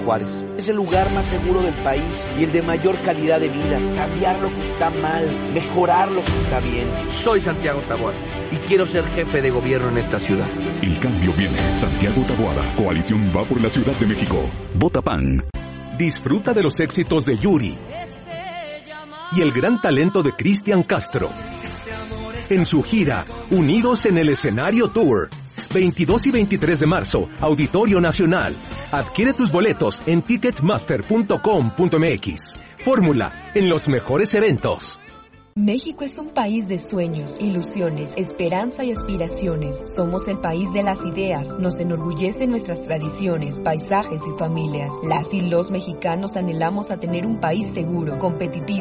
Juárez. Es el lugar más seguro del país y el de mayor calidad de vida. Cambiar lo que está mal, mejorar lo que está bien. Soy Santiago Taboada y quiero ser jefe de gobierno en esta ciudad. El cambio viene. Santiago Taboada. Coalición Va por la Ciudad de México. Vota PAN. Disfruta de los éxitos de Yuri y el gran talento de Cristian Castro en su gira Unidos en el Escenario Tour. 22 y 23 de marzo, Auditorio Nacional. Adquiere tus boletos en ticketmaster.com.mx. Fórmula, en los mejores eventos. México es un país de sueños, ilusiones, esperanza y aspiraciones. Somos el país de las ideas. Nos enorgullecen nuestras tradiciones, paisajes y familias. Las y los mexicanos anhelamos a tener un país seguro, competitivo